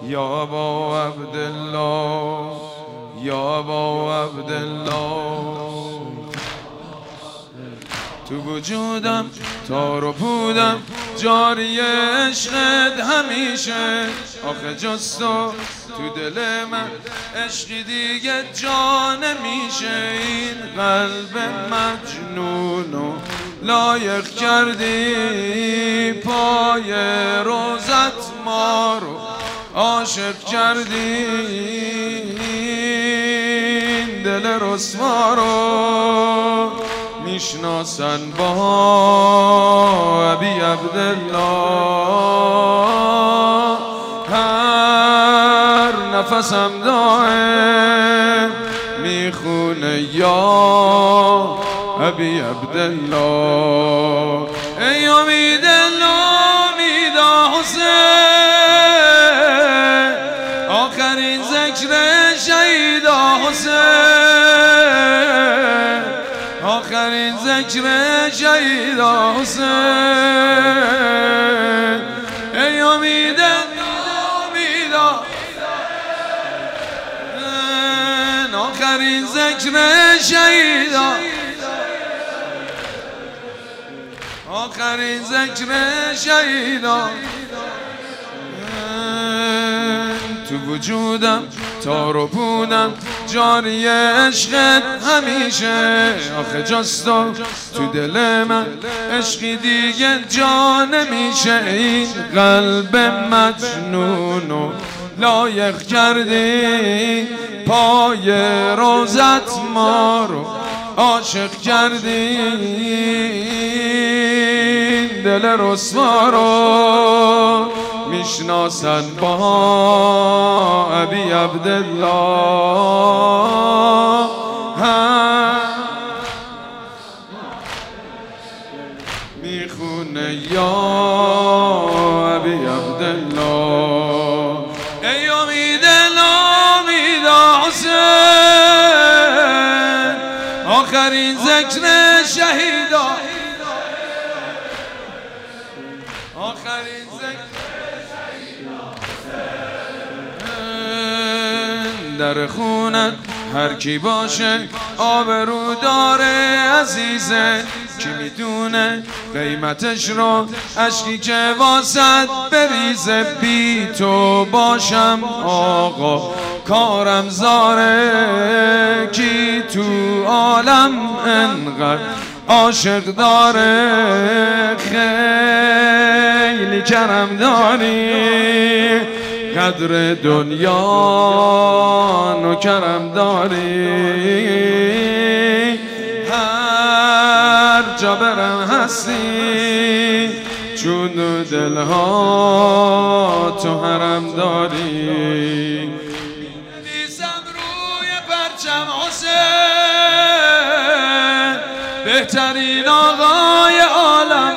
یا با عبدالله یا با عبدالله. تو وجودم تار و پودم جاری عشقت همیشه، آخه جز تو دل من عشقی دیگه جا نمیشه. این قلب مجنونو لایق کردی پای روزت ما رو عاشق کردی، این دل رسوا رو میشناسن با ابی عبدالله. هر نفسم دائم میخونه یا ابی عبدالله. ای امید امیدا حسین، آخرین ذکر شهیدا حسین، آخرین ذکر شهیدا حسین. ای امید امیدا، آخرین ذکر شهیدا، آخرین ذکر شهیدا. تو وجودم تار و پودم جاری عشقت همیشه، آخه جز تو دل من عشقی دیگه جا نمیشه. این قلب مجنونو لایق کردی پای روزت ما رو عاشق کردی، دل رسوا رو میشناسن با ابی عبدالله. میخونه یا ابی عبدالله. ای امید امیدا حسین، آخرین ذکر شهیدا، آخرین ذکر در خونت هر کی باشه آبرو داره عزیزه، کی میدونه قیمتش رو اشکی که واسد بریزه. بی تو باشم آقا کارم زاره، کی تو عالم انقدر عاشق داره. خیلی کرم داری، قدر دنیا نوکرم داری، هر جا برم هستی چون دلها تو حرم داری. نیستم روی پرچم حسین، بهترین آقای عالم،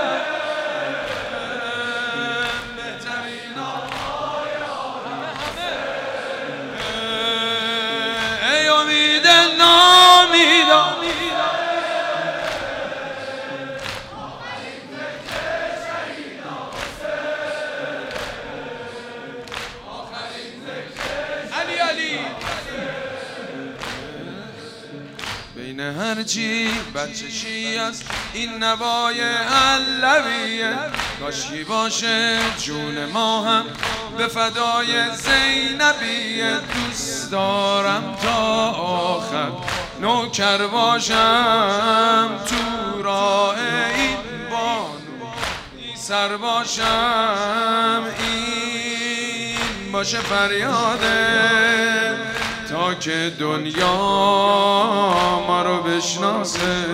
بین هرچی بچشی است این نوای علویه، کاشکی باشه جون ما هم به فدای زینبیه. دوست دارم تا آخر نوکر باشم، تو راه این بانو سر باشم. این باشه فریاده تا که دنیا ما رو بشناسه.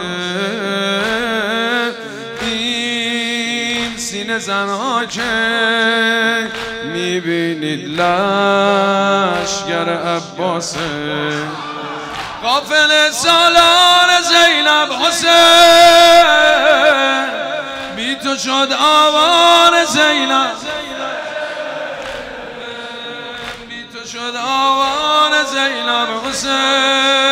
این سینه زنها که میبینید لشگر عباسه، قافل سالار زینب حسین، بی تو شد آوار زینب، بی تو شد آوار زینب حسین.